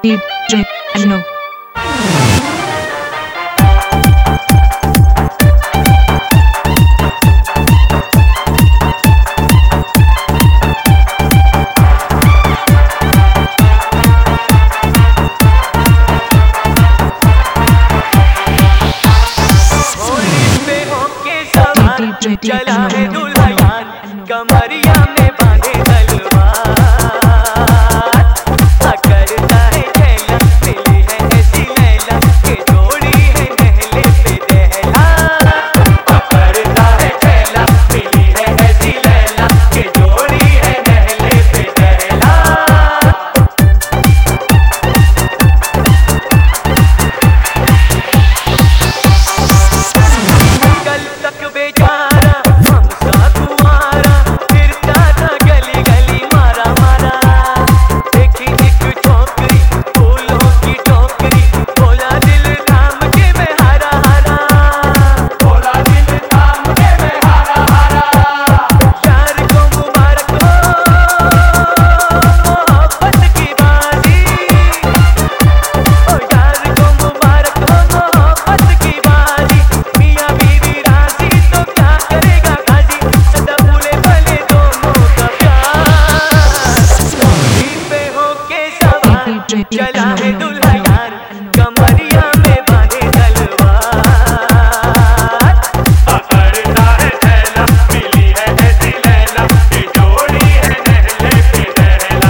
DJ Ajno. चला है दुल्हन कमरिया में बांधे तलवार, करता है खेला मिली है ऐसी लैला के जोड़ी है नहले पे दहला, करता है खेला मिली है ऐसी लैला के जोड़ी है नहले पे दहला। कल तक बेचारा हमसा कुंवारा फिरता था गली गली मारा मारा, देखी एक छोकरी फूलों की टोकरी बोला दिल थाम के मैं हारा हारा, बोला दिल थाम के मैं हारा हारा। यार को मुबारक हो मोहब्बत की बाजी, ओ यार को मुबारक हो मोहब्बत की बाजी, मियां बीवी राजी तो क्या करेगा गाजी, सदा भूले भले दोनों का प्यार। घोड़ी पे होके सवार चला है दूल्हा यार कमरिया में बांधे तलवार, करता है थैला मिली है ऐसी लैला के जोड़ी है नहले पे दहला।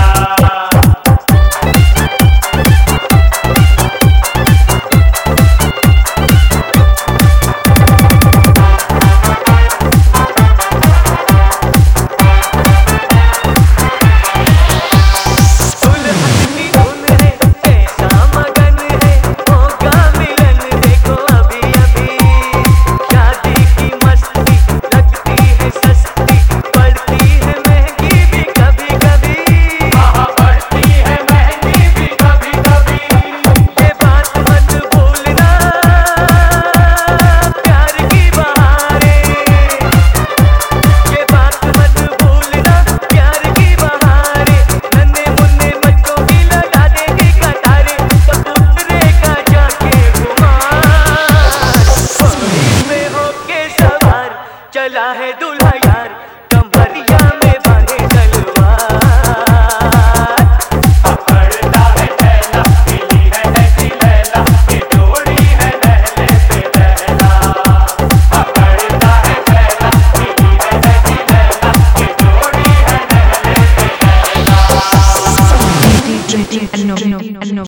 दुल्हन की धुन है कैसा मगन है होगा मिलन देखो अभी अभी, शादी की मस्ती लगती है सस्ती पड़ती है महंगी भी कभी कभी, पड़ती है महंगी भी कभी कभी। ये बात मत भूलना प्यार की बहारें, ये बात मत भूलना प्यार की बहारें, नन्हे मुन्ने बच्चों की लगा देगी कतारें, कबूतरे का जाके घुमार। घोड़ी पे होके सवार चला है दूल्हा यार कमरिया में बांधे तलवार, करता है थैला मिली है ऐसी लैला के जोड़ी है नहले पे दहला, करता है थैला मिली है ऐसी लैला के जोड़ी है नहले पे दहला। DJ Ajno.